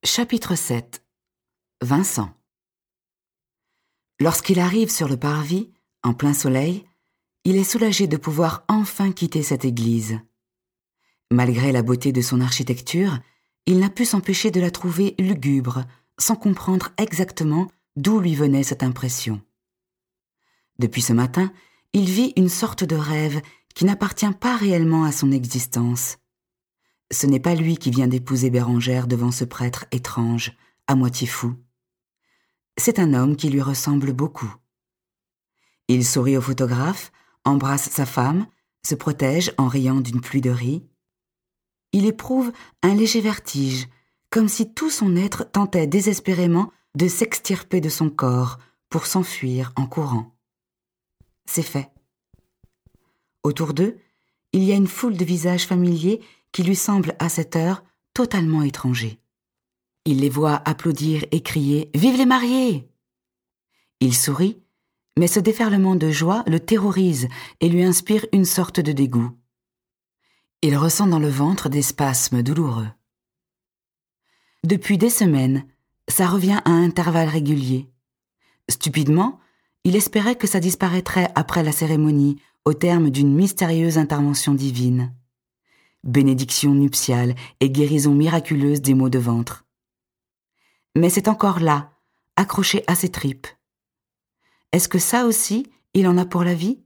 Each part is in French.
Chapitre 7. Vincent. Lorsqu'il arrive sur le parvis, en plein soleil, il est soulagé de pouvoir enfin quitter cette église. Malgré la beauté de son architecture, il n'a pu s'empêcher de la trouver lugubre, sans comprendre exactement d'où lui venait cette impression. Depuis ce matin, il vit une sorte de rêve qui n'appartient pas réellement à son existence. Ce n'est pas lui qui vient d'épouser Bérengère devant ce prêtre étrange, à moitié fou. C'est un homme qui lui ressemble beaucoup. Il sourit au photographe, embrasse sa femme, se protège en riant d'une pluie de riz. Il éprouve un léger vertige, comme si tout son être tentait désespérément de s'extirper de son corps pour s'enfuir en courant. C'est fait. Autour d'eux, il y a une foule de visages familiers qui lui semblent à cette heure totalement étrangers. Il les voit applaudir et crier « Vive les mariés !» Il sourit, mais ce déferlement de joie le terrorise et lui inspire une sorte de dégoût. Il ressent dans le ventre des spasmes douloureux. Depuis des semaines, ça revient à intervalles réguliers. Stupidement, il espérait que ça disparaîtrait après la cérémonie, au terme d'une mystérieuse intervention divine. Bénédiction nuptiale et guérison miraculeuse des maux de ventre. Mais c'est encore là, accroché à ses tripes. Est-ce que ça aussi, il en a pour la vie?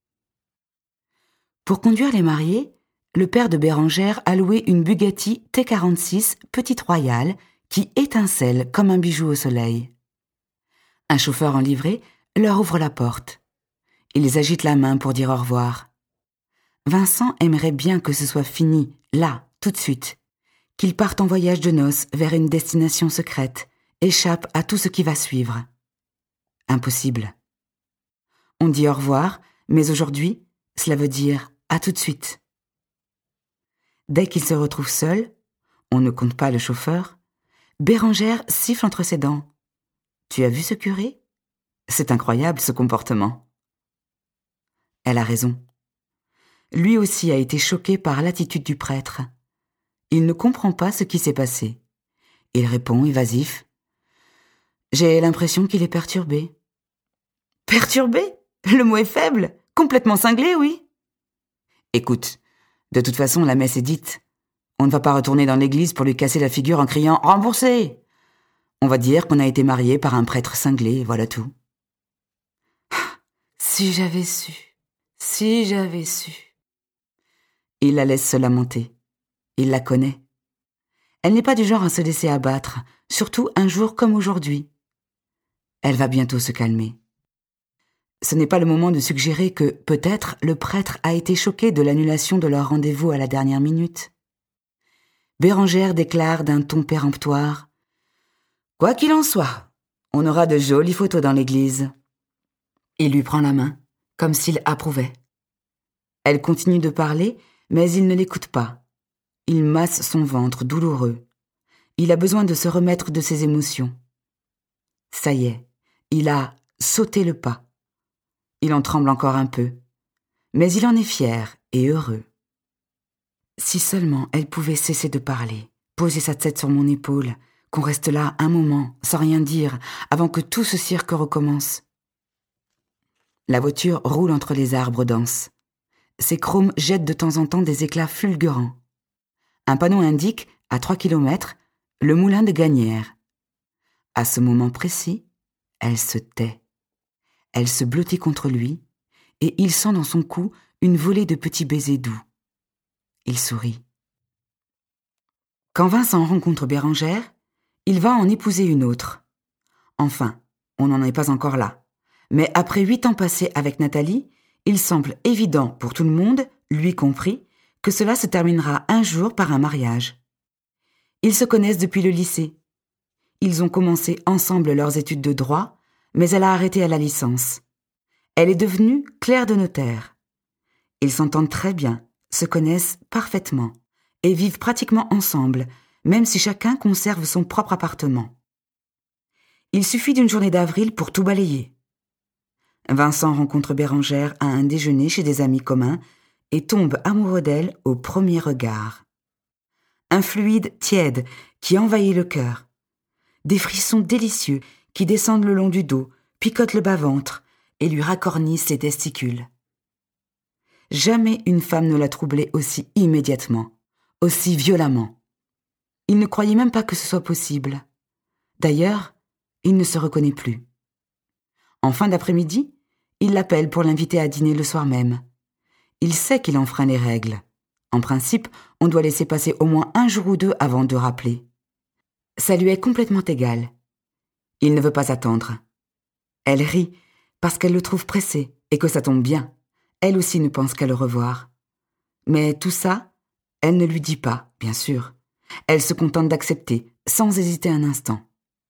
Pour conduire les mariés, le père de Bérengère a loué une Bugatti T46 Petite Royale qui étincelle comme un bijou au soleil. Un chauffeur en livrée leur ouvre la porte. Ils agitent la main pour dire au revoir. Vincent aimerait bien que ce soit fini, là, tout de suite, qu'ils partent en voyage de noces vers une destination secrète, échappent à tout ce qui va suivre. Impossible. On dit au revoir, mais aujourd'hui, cela veut dire à tout de suite. Dès qu'il se retrouve seul, on ne compte pas le chauffeur, Bérengère siffle entre ses dents. « Tu as vu ce curé ? C'est incroyable ce comportement. » Elle a raison. Lui aussi a été choqué par l'attitude du prêtre. Il ne comprend pas ce qui s'est passé. Il répond évasif. « J'ai l'impression qu'il est perturbé. » « Perturbé ? Le mot est faible. Complètement cinglé, oui. » Écoute, de toute façon, la messe est dite. On ne va pas retourner dans l'église pour lui casser la figure en criant « Remboursé !» On va dire qu'on a été marié par un prêtre cinglé, voilà tout. Si j'avais su, si j'avais su. Il la laisse se lamenter. Il la connaît. Elle n'est pas du genre à se laisser abattre, surtout un jour comme aujourd'hui. Elle va bientôt se calmer. Ce n'est pas le moment de suggérer que, peut-être, le prêtre a été choqué de l'annulation de leur rendez-vous à la dernière minute. Bérengère déclare d'un ton péremptoire « Quoi qu'il en soit, on aura de jolies photos dans l'église. » Il lui prend la main, comme s'il approuvait. Elle continue de parler, mais il ne l'écoute pas. Il masse son ventre douloureux. Il a besoin de se remettre de ses émotions. Ça y est, il a sauté le pas. Il en tremble encore un peu, mais il en est fier et heureux. Si seulement elle pouvait cesser de parler, poser sa tête sur mon épaule, qu'on reste là un moment, sans rien dire, avant que tout ce cirque recommence. La voiture roule entre les arbres denses. Ses chromes jettent de temps en temps des éclats fulgurants. Un panneau indique, à 3 kilomètres, le moulin de Gagnières. À ce moment précis, elle se tait. Elle se blottit contre lui, et il sent dans son cou une volée de petits baisers doux. Il sourit. Quand Vincent rencontre Bérengère, il va en épouser une autre. Enfin, on n'en est pas encore là. Mais après 8 ans passés avec Nathalie, il semble évident pour tout le monde, lui compris, que cela se terminera un jour par un mariage. Ils se connaissent depuis le lycée. Ils ont commencé ensemble leurs études de droit, mais elle a arrêté à la licence. Elle est devenue clerc de notaire. Ils s'entendent très bien, se connaissent parfaitement et vivent pratiquement ensemble, même si chacun conserve son propre appartement. Il suffit d'une journée d'avril pour tout balayer. Vincent rencontre Bérengère à un déjeuner chez des amis communs et tombe amoureux d'elle au premier regard. Un fluide tiède qui envahit le cœur, des frissons délicieux qui descendent le long du dos, picotent le bas-ventre et lui racornissent les testicules. Jamais une femme ne l'a troublé aussi immédiatement, aussi violemment. Il ne croyait même pas que ce soit possible. D'ailleurs, il ne se reconnaît plus. En fin d'après-midi, il l'appelle pour l'inviter à dîner le soir même. Il sait qu'il enfreint les règles. En principe, on doit laisser passer au moins 1 jour ou 2 avant de rappeler. Ça lui est complètement égal. Il ne veut pas attendre. Elle rit parce qu'elle le trouve pressé et que ça tombe bien. Elle aussi ne pense qu'à le revoir. Mais tout ça, elle ne lui dit pas, bien sûr. Elle se contente d'accepter, sans hésiter un instant.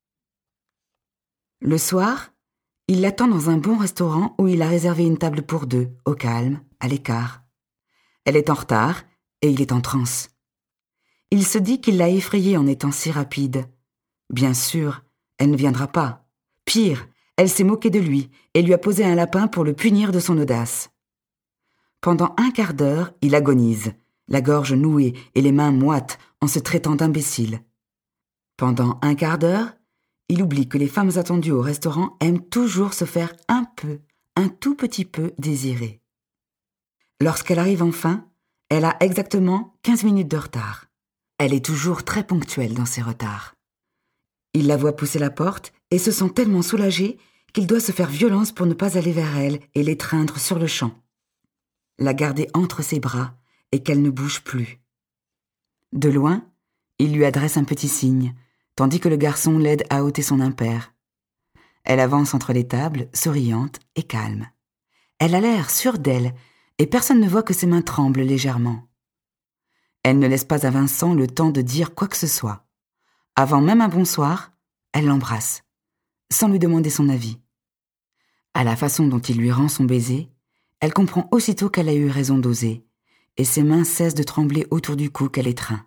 Le soir, il l'attend dans un bon restaurant où il a réservé une table pour 2, au calme, à l'écart. Elle est en retard et il est en transe. Il se dit qu'il l'a effrayée en étant si rapide. Bien sûr, elle ne viendra pas. Pire, elle s'est moquée de lui et lui a posé un lapin pour le punir de son audace. Pendant 1/4 d'heure, il agonise, la gorge nouée et les mains moites en se traitant d'imbécile. Pendant 1/4 d'heure, il oublie que les femmes attendues au restaurant aiment toujours se faire un tout petit peu désirer. Lorsqu'elle arrive enfin, elle a exactement 15 minutes de retard. Elle est toujours très ponctuelle dans ses retards. Il la voit pousser la porte et se sent tellement soulagé qu'il doit se faire violence pour ne pas aller vers elle et l'étreindre sur le champ. La garder entre ses bras et qu'elle ne bouge plus. De loin, il lui adresse un petit signe, tandis que le garçon l'aide à ôter son impair. Elle avance entre les tables, souriante et calme. Elle a l'air sûre d'elle, et personne ne voit que ses mains tremblent légèrement. Elle ne laisse pas à Vincent le temps de dire quoi que ce soit. Avant même un bonsoir, elle l'embrasse, sans lui demander son avis. À la façon dont il lui rend son baiser, elle comprend aussitôt qu'elle a eu raison d'oser, et ses mains cessent de trembler autour du cou qu'elle étreint.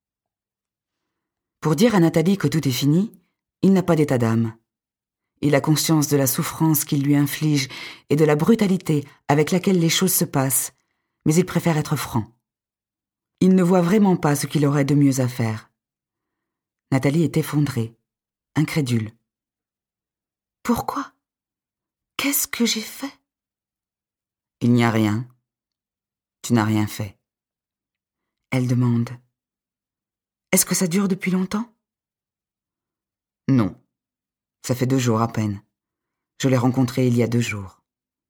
Pour dire à Nathalie que tout est fini, il n'a pas d'état d'âme. Il a conscience de la souffrance qu'il lui inflige et de la brutalité avec laquelle les choses se passent, mais il préfère être franc. Il ne voit vraiment pas ce qu'il aurait de mieux à faire. Nathalie est effondrée, incrédule. « Pourquoi ? Qu'est-ce que j'ai fait ?» ?»« Il n'y a rien. Tu n'as rien fait. » Elle demande. « Est-ce que ça dure depuis longtemps ?» ?»« Non. Ça fait 2 jours à peine. Je l'ai rencontré il y a 2 jours. »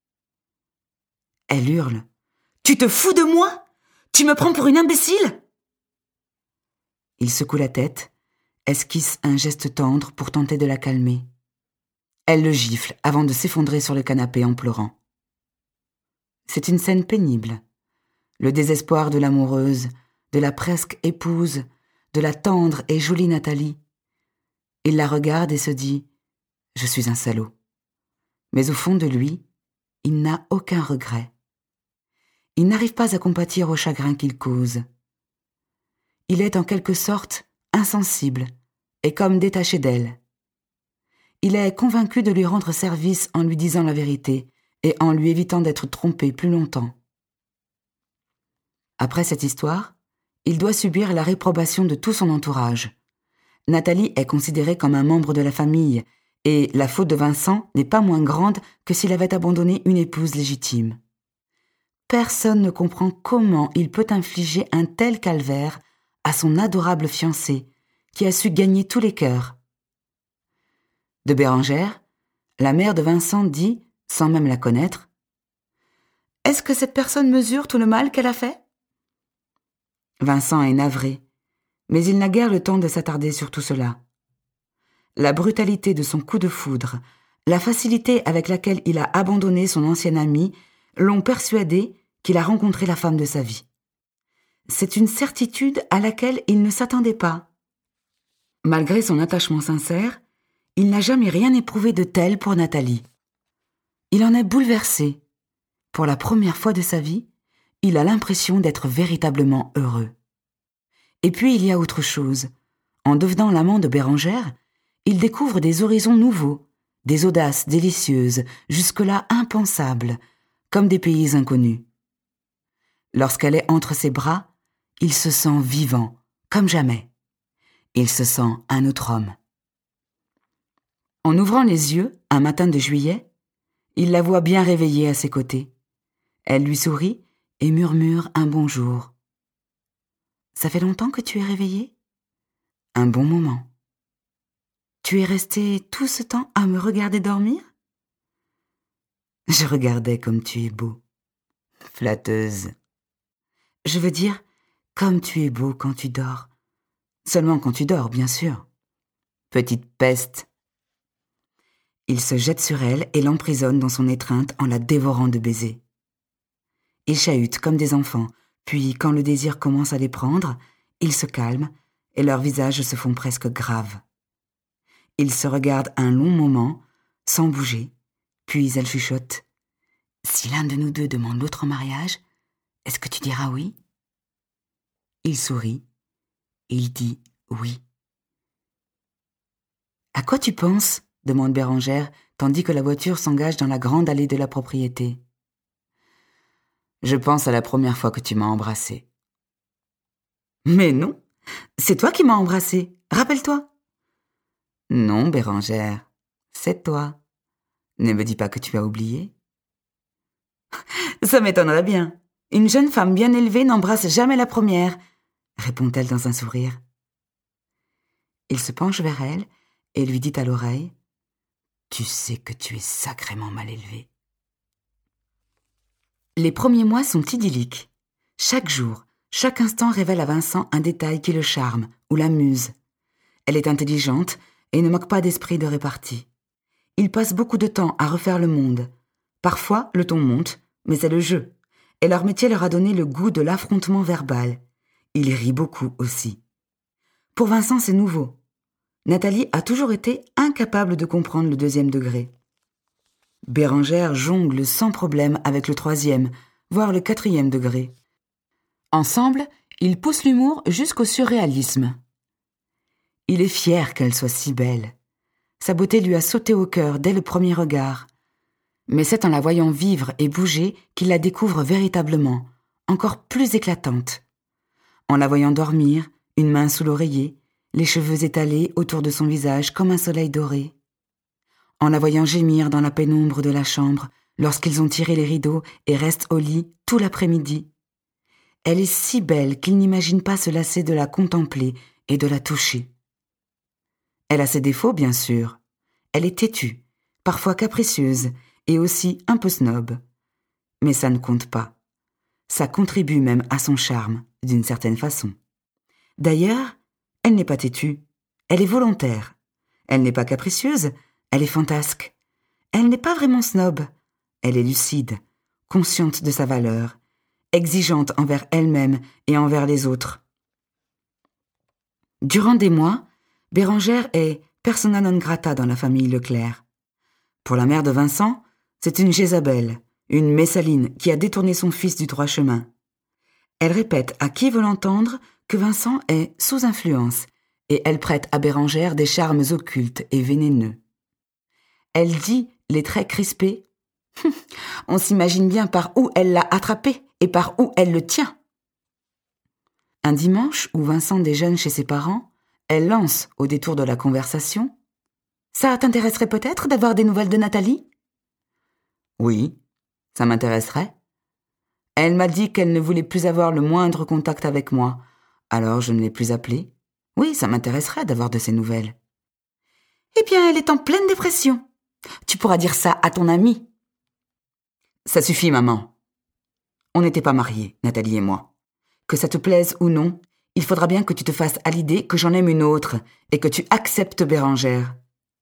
Elle hurle. « Tu te fous de moi ? Tu me prends pour une imbécile ?» Il secoue la tête, esquisse un geste tendre pour tenter de la calmer. Elle le gifle avant de s'effondrer sur le canapé en pleurant. C'est une scène pénible. Le désespoir de l'amoureuse, de la presque épouse, de la tendre et jolie Nathalie. Il la regarde et se dit « Je suis un salaud ». Mais au fond de lui, il n'a aucun regret. Il n'arrive pas à compatir au chagrin qu'il cause. Il est en quelque sorte insensible et comme détaché d'elle. Il est convaincu de lui rendre service en lui disant la vérité et en lui évitant d'être trompé plus longtemps. Après cette histoire, il doit subir la réprobation de tout son entourage. Nathalie est considérée comme un membre de la famille et la faute de Vincent n'est pas moins grande que s'il avait abandonné une épouse légitime. Personne ne comprend comment il peut infliger un tel calvaire à son adorable fiancée qui a su gagner tous les cœurs. De Bérengère, la mère de Vincent dit, sans même la connaître, « Est-ce que cette personne mesure tout le mal qu'elle a fait ?» Vincent est navré, mais il n'a guère le temps de s'attarder sur tout cela. La brutalité de son coup de foudre, la facilité avec laquelle il a abandonné son ancienne amie l'ont persuadé qu'il a rencontré la femme de sa vie. C'est une certitude à laquelle il ne s'attendait pas. Malgré son attachement sincère, il n'a jamais rien éprouvé de tel pour Nathalie. Il en est bouleversé. Pour la première fois de sa vie, il a l'impression d'être véritablement heureux. Et puis il y a autre chose. En devenant l'amant de Bérengère, il découvre des horizons nouveaux, des audaces délicieuses, jusque-là impensables, comme des pays inconnus. Lorsqu'elle est entre ses bras, il se sent vivant, comme jamais. Il se sent un autre homme. En ouvrant les yeux, un matin de juillet, il la voit bien réveillée à ses côtés. Elle lui sourit et murmure un bonjour. « Ça fait longtemps que tu es réveillée ?»« Un bon moment. »« Tu es resté tout ce temps à me regarder dormir ?»« Je regardais comme tu es beau. » Flatteuse. « Je veux dire, comme tu es beau quand tu dors. Seulement quand tu dors, bien sûr. » Petite peste. Il se jette sur elle et l'emprisonne dans son étreinte en la dévorant de baisers. Ils chahutent comme des enfants, puis quand le désir commence à les prendre, ils se calment et leurs visages se font presque graves. Ils se regardent un long moment, sans bouger, puis elle chuchote. « Si l'un de nous deux demande l'autre en mariage, est-ce que tu diras oui ?» Il sourit et il dit oui. « À quoi tu penses ?» demande Bérengère, tandis que la voiture s'engage dans la grande allée de la propriété. « Je pense à la première fois que tu m'as embrassée. »« Mais non, c'est toi qui m'as embrassée, rappelle-toi. »« Non, Bérengère, c'est toi. Ne me dis pas que tu as oublié. »« Ça m'étonnerait bien. Une jeune femme bien élevée n'embrasse jamais la première, » répond-elle dans un sourire. Il se penche vers elle et lui dit à l'oreille « Tu sais que tu es sacrément mal élevée. » Les premiers mois sont idylliques. Chaque jour, chaque instant révèle à Vincent un détail qui le charme ou l'amuse. Elle est intelligente et ne manque pas d'esprit de répartie. Il passe beaucoup de temps à refaire le monde. Parfois, le ton monte, mais c'est le jeu. Et leur métier leur a donné le goût de l'affrontement verbal. Il rit beaucoup aussi. Pour Vincent, c'est nouveau. Nathalie a toujours été incapable de comprendre le 2e degré. Bérengère jongle sans problème avec le 3e, voire le 4e degré. Ensemble, ils poussent l'humour jusqu'au surréalisme. Il est fier qu'elle soit si belle. Sa beauté lui a sauté au cœur dès le premier regard. Mais c'est en la voyant vivre et bouger qu'il la découvre véritablement, encore plus éclatante. En la voyant dormir, une main sous l'oreiller, les cheveux étalés autour de son visage comme un soleil doré. En la voyant gémir dans la pénombre de la chambre lorsqu'ils ont tiré les rideaux et restent au lit tout l'après-midi. Elle est si belle qu'il n'imagine pas se lasser de la contempler et de la toucher. Elle a ses défauts, bien sûr. Elle est têtue, parfois capricieuse et aussi un peu snob. Mais ça ne compte pas. Ça contribue même à son charme, d'une certaine façon. D'ailleurs, elle n'est pas têtue, elle est volontaire. Elle n'est pas capricieuse, elle est fantasque. Elle n'est pas vraiment snob, elle est lucide, consciente de sa valeur, exigeante envers elle-même et envers les autres. Durant des mois, Bérengère est persona non grata dans la famille Leclerc. Pour la mère de Vincent, c'est une Jézabel, une Messaline qui a détourné son fils du droit chemin. Elle répète à qui veut l'entendre que Vincent est sous influence et elle prête à Bérengère des charmes occultes et vénéneux. Elle dit, les traits crispés, « On s'imagine bien par où elle l'a attrapé et par où elle le tient. » Un dimanche où Vincent déjeune chez ses parents, elle lance, au détour de la conversation, « Ça t'intéresserait peut-être d'avoir des nouvelles de Nathalie ?»« Oui, ça m'intéresserait. » Elle m'a dit qu'elle ne voulait plus avoir le moindre contact avec moi, alors je ne l'ai plus appelée. Oui, ça m'intéresserait d'avoir de ses nouvelles. « Eh bien, elle est en pleine dépression. Tu pourras dire ça à ton amie. »« Ça suffit, maman. On n'était pas mariés, Nathalie et moi. Que ça te plaise ou non, il faudra bien que tu te fasses à l'idée que j'en aime une autre et que tu acceptes Bérengère. »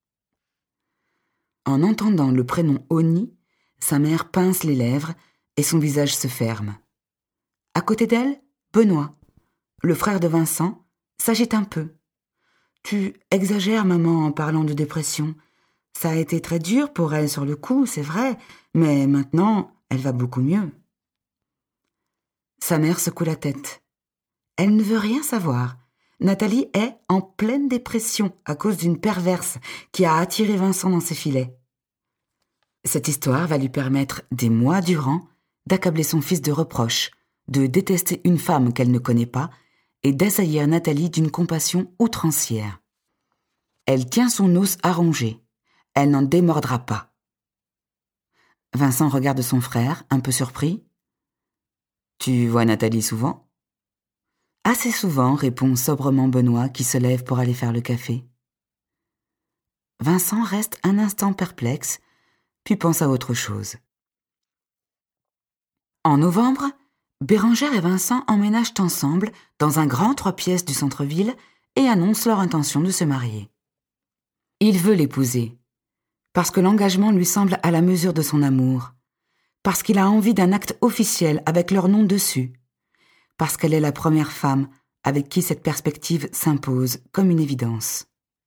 En entendant le prénom Oni, sa mère pince les lèvres et son visage se ferme. À côté d'elle, Benoît, le frère de Vincent, s'agite un peu. « Tu exagères, maman, en parlant de dépression. Ça a été très dur pour elle sur le coup, c'est vrai, mais maintenant, elle va beaucoup mieux. » Sa mère secoue la tête. Elle ne veut rien savoir. Nathalie est en pleine dépression à cause d'une perverse qui a attiré Vincent dans ses filets. Cette histoire va lui permettre, des mois durant, d'accabler son fils de reproches, de détester une femme qu'elle ne connaît pas et d'assaillir Nathalie d'une compassion outrancière. Elle tient son os à ronger. elle n'en démordra pas. Vincent regarde son frère, un peu surpris. « Tu vois Nathalie souvent ?»« Assez souvent, répond sobrement Benoît, qui se lève pour aller faire le café. Vincent reste un instant perplexe, puis pense à autre chose. En novembre, Bérengère et Vincent emménagent ensemble dans un grand 3 pièces du centre-ville et annoncent leur intention de se marier. Il veut l'épouser, parce que l'engagement lui semble à la mesure de son amour, parce qu'il a envie d'un acte officiel avec leur nom dessus, parce qu'elle est la première femme avec qui cette perspective s'impose comme une évidence.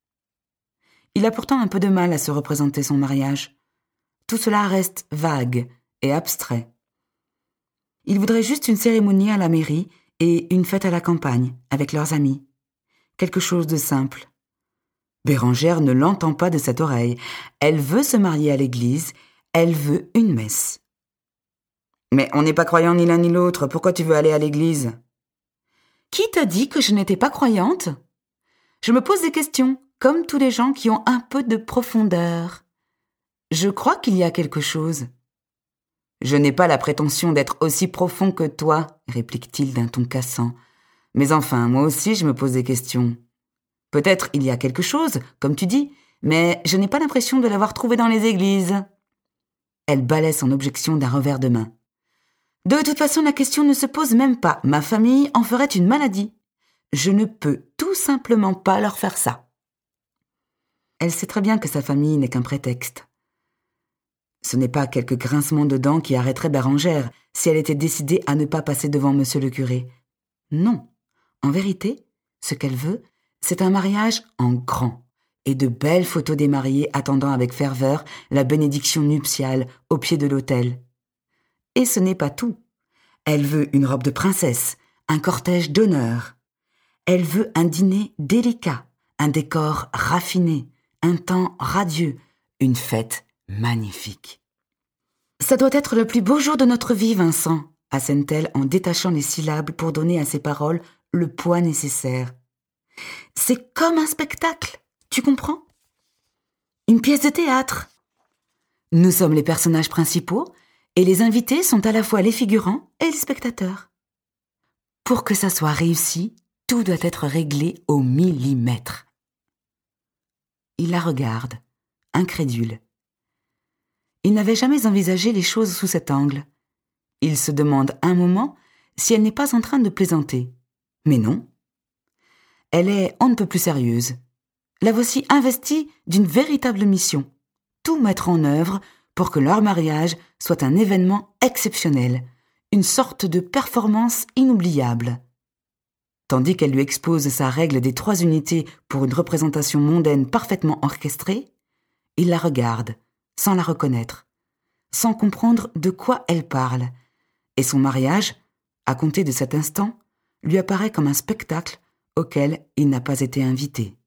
Il a pourtant un peu de mal à se représenter son mariage. Tout cela reste vague et abstrait. Il voudrait juste une cérémonie à la mairie et une fête à la campagne, avec leurs amis. Quelque chose de simple. Bérengère ne l'entend pas de cette oreille. Elle veut se marier à l'église, elle veut une messe. « Mais on n'est pas croyants ni l'un ni l'autre, pourquoi tu veux aller à l'église ?»« Qui t'a dit que je n'étais pas croyante ? Je me pose des questions, comme tous les gens qui ont un peu de profondeur. Je crois qu'il y a quelque chose. » « Je n'ai pas la prétention d'être aussi profond que toi, » réplique-t-il d'un ton cassant. « Mais enfin, moi aussi je me pose des questions. Peut-être il y a quelque chose, comme tu dis, mais je n'ai pas l'impression de l'avoir trouvé dans les églises. » Elle balaie son objection d'un revers de main. « De toute façon, la question ne se pose même pas. Ma famille en ferait une maladie. Je ne peux tout simplement pas leur faire ça. » Elle sait très bien que sa famille n'est qu'un prétexte. Ce n'est pas quelques grincements de dents qui arrêteraient Bérengère si elle était décidée à ne pas passer devant monsieur le curé. Non, en vérité, ce qu'elle veut, c'est un mariage en grand et de belles photos des mariés attendant avec ferveur la bénédiction nuptiale au pied de l'autel. Et ce n'est pas tout. Elle veut une robe de princesse, un cortège d'honneur. Elle veut un dîner délicat, un décor raffiné, un temps radieux, une fête magnifique. « Ça doit être le plus beau jour de notre vie, Vincent, » assène-t-elle en détachant les syllabes pour donner à ses paroles le poids nécessaire. « C'est comme un spectacle, tu comprends ? Une pièce de théâtre. Nous sommes les personnages principaux et les invités sont à la fois les figurants et les spectateurs. Pour que ça soit réussi, tout doit être réglé au millimètre. » Il la regarde, incrédule. Il n'avait jamais envisagé les choses sous cet angle. Il se demande un moment si elle n'est pas en train de plaisanter. Mais non. Elle est on ne peut plus sérieuse. La voici investie d'une véritable mission. Tout mettre en œuvre pour que leur mariage soit un événement exceptionnel, une sorte de performance inoubliable. Tandis qu'elle lui expose sa règle des 3 unités pour une représentation mondaine parfaitement orchestrée, il la regarde, sans la reconnaître, sans comprendre de quoi elle parle, et son mariage, à compter de cet instant, lui apparaît comme un spectacle auquel il n'a pas été invité.